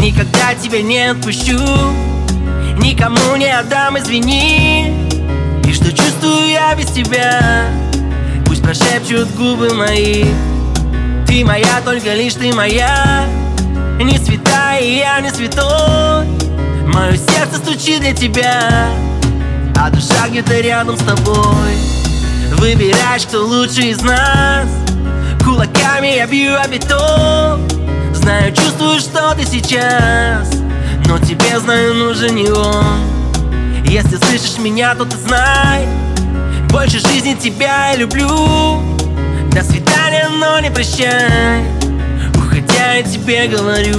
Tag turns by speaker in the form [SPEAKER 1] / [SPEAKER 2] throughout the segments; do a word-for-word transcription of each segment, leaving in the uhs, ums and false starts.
[SPEAKER 1] Никогда тебя не отпущу, никому не отдам, извини. И что чувствую я без тебя, пусть прошепчут губы мои. Ты моя, только лишь ты моя, не святая, и я не святой. Мое сердце стучит для тебя, а душа где-то рядом с тобой. Выбираешь, кто лучше из нас, кулаками я бью о бетон. Знаю, чувствую, что ты сейчас, но тебе, знаю, нужен не он. Если слышишь меня, то ты знай, больше жизни тебя я люблю. До свидания, но не прощай, уходя я тебе говорю.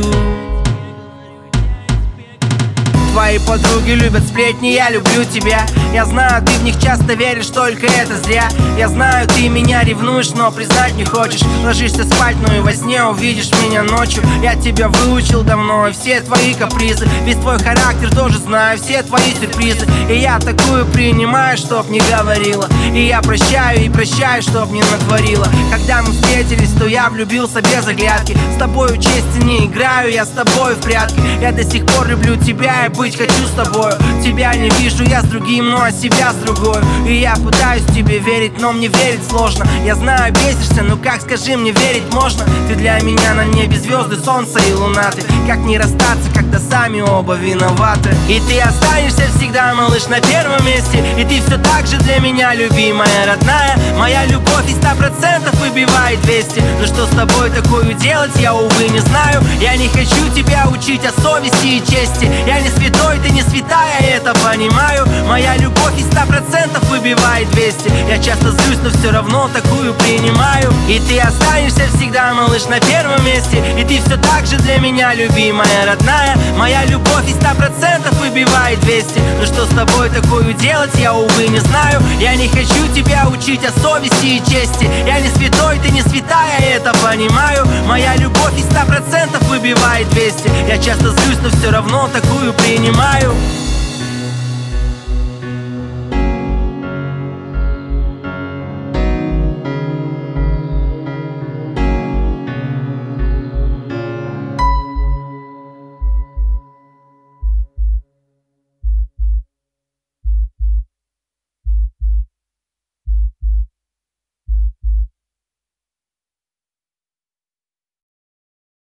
[SPEAKER 1] Твои подруги любят сплетни, я люблю тебя. Я знаю, ты в них часто веришь, только это зря. Я знаю, ты меня ревнуешь, но признать не хочешь. Ложишься спать, но и во сне увидишь меня ночью. Я тебя выучил давно, и все твои капризы. Весь твой характер тоже знаю, все твои сюрпризы. И я такую принимаю, чтоб не говорила. И я прощаю и прощаю, чтоб не натворила. Когда мы встретились, то я влюбился без оглядки. С тобою чести не играю, я с тобой в прятки. Я до сих пор люблю тебя и быть хочу с тобою. Тебя не вижу я с другим, но а себя с другой. И я пытаюсь тебе верить, но мне верить сложно. Я знаю, бесишься, но как, скажи, мне верить можно? Ты для меня на небе звезды, солнце и луна. Ты как не расстаться, когда сами оба виноваты? И ты останешься всегда, малыш, на первом месте. И ты все так же для меня любимая, родная. Моя любовь из ста процентов выбивает двести. Но что с тобой такое делать, я, увы, не знаю. Я не хочу тебя учить о совести и чести. Я не святой, ты не святая, это понимаю. Моя любовь из ста процентов выбивает двести. Я часто злюсь, но все равно такую принимаю. И ты останешься всегда, малыш, на первом месте. И ты все так же для меня любимая, родная. Моя любовь из ста процентов выбивает двести. Но что с тобой такое делать, я, увы, не знаю. Я не хочу тебя учить о совести и чести. Я не святой, ты не святая, это понимаю. Моя любовь из ста процентов выбивает двести. Я часто злюсь, но все равно такую принимаю.